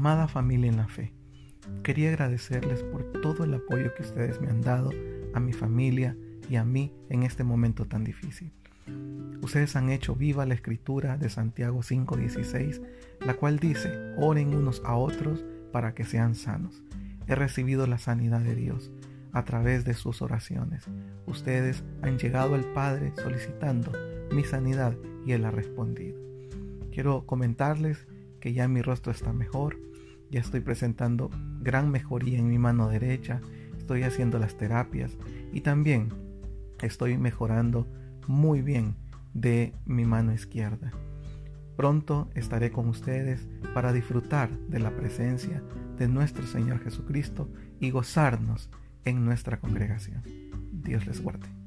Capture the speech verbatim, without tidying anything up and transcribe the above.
Amada familia en la fe, quería agradecerles por todo el apoyo que ustedes me han dado a mi familia y a mí en este momento tan difícil. Ustedes han hecho viva la escritura de Santiago cinco dieciséis, la cual dice: oren unos a otros para que sean sanos. He recibido la sanidad de Dios a través de sus oraciones. Ustedes han llegado al Padre solicitando mi sanidad y Él ha respondido. Quiero comentarles que ya mi rostro está mejor, ya estoy presentando gran mejoría en mi mano derecha, estoy haciendo las terapias y también estoy mejorando muy bien de mi mano izquierda. Pronto estaré con ustedes para disfrutar de la presencia de nuestro Señor Jesucristo y gozarnos en nuestra congregación. Dios les guarde.